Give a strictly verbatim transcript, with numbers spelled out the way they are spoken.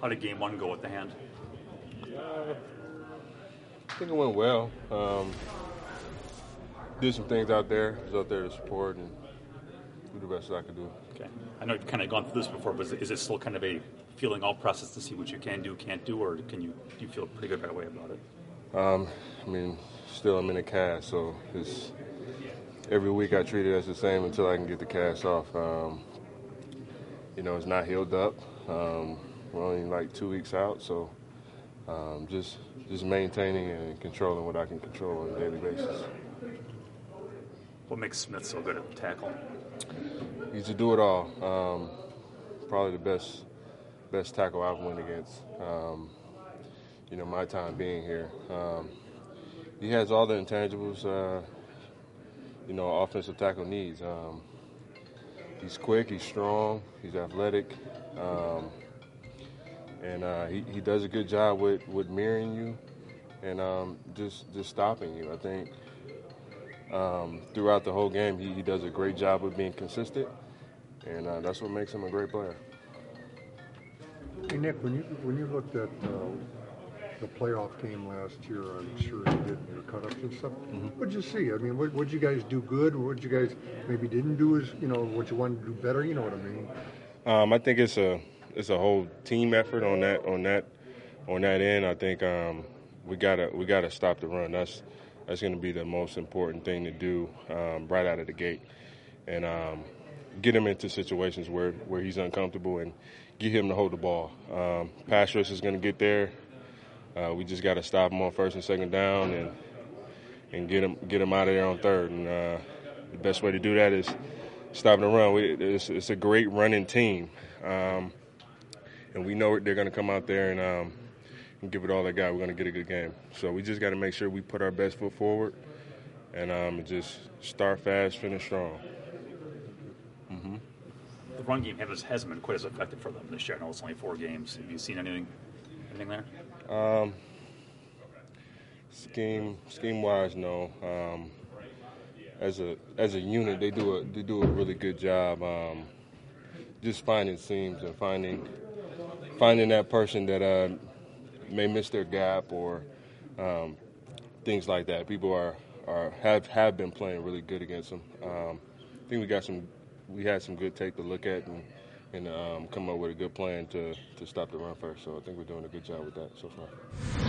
how did game one go with the hand? Uh, I think it went well. Um, did some things out there. Was out there to support and do the best that I could do. Okay. I know you've kind of gone through this before, but is it, is it still kind of a feeling out process to see what you can do, can't do, or can you do you feel pretty good right away about it? Um, I mean, still I'm in a cast, so it's every week I treat it as the same until I can get the cast off. Um, you know, it's not healed up. Um, we're only like two weeks out, so um, just just maintaining and controlling what I can control on a daily basis. What makes Smith so good at the tackle? He's a do-it-all. Um, probably the best best tackle I've went against. Um, you know, my time being here. Um, he has all the intangibles, uh, you know, offensive tackle needs. Um, he's quick, he's strong, he's athletic, um, and uh, he, he does a good job with, with mirroring you and um, just just stopping you. I think um, throughout the whole game, he, he does a great job of being consistent, and uh, that's what makes him a great player. Hey Nick, when you when you looked at uh, the playoff game last year, I'm sure you did your cut-ups and stuff. Mm-hmm. What'd you see? I mean, what what'd you guys do good? What'd you guys maybe didn't do as you know what you wanted to do better? You know what I mean? Um, I think it's a it's a whole team effort on that on that on that end. I think um, we gotta we gotta stop the run. That's that's going to be the most important thing to do um, right out of the gate, and um, get him into situations where, where he's uncomfortable and get him to hold the ball. Um, pass rush is going to get there. Uh, we just got to stop him on first and second down and and get him get him out of there on third. And uh, the best way to do that is stopping the run. We, it's, it's a great running team, um, and we know they're going to come out there and, um, and give it all they got. We're going to get a good game. So we just got to make sure we put our best foot forward and um, just start fast, finish strong. Mm-hmm. The run game has, hasn't been quite as effective for them this year. I know it's only four games. Have you seen anything anything there? Um, scheme scheme wise, no. Um, as a as a unit, they do a they do a really good job. Um, just finding seams and finding finding that person that uh, may miss their gap or um, things like that. People are, are have have been playing really good against them. Um, I think we got some we had some good tape to look at and and um, come up with a good plan to to stop the run first. So I think we're doing a good job with that so far.